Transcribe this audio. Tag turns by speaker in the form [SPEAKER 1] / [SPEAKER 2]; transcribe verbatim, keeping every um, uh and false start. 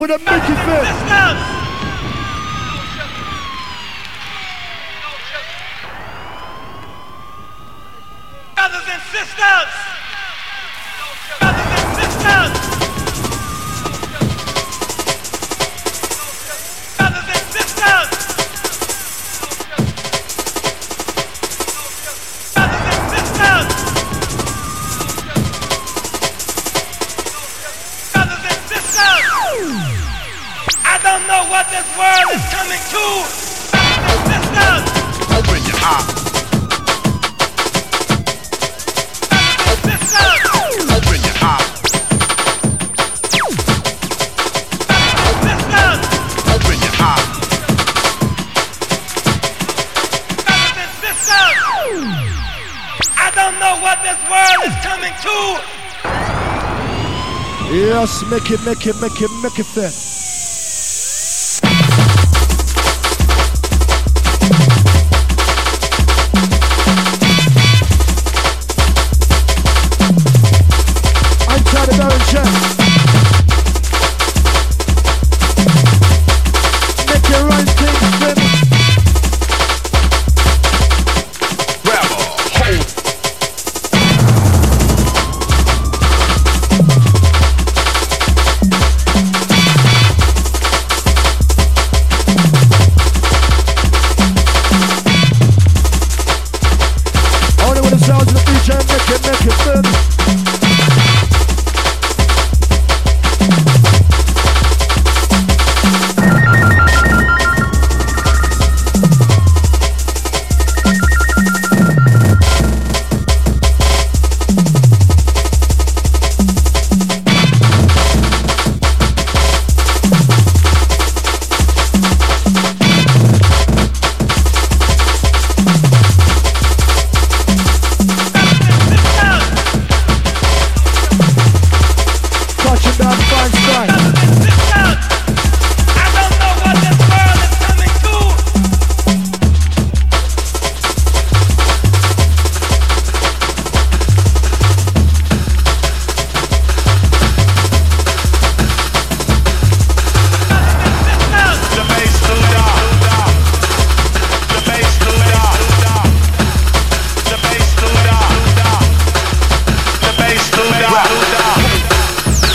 [SPEAKER 1] With a Mickey fist.
[SPEAKER 2] Brothers and sisters. Brothers and sisters. Brothers and sisters. Brothers and sisters. Brothers and sisters. I don't know what this world is coming to. Brothers and sisters.
[SPEAKER 3] Open your eyes. Open your eyes. Open your eyes.
[SPEAKER 2] Brothers and sisters, I don't know what this world is coming to.
[SPEAKER 1] Yes, make it, make it, make it, make it fit.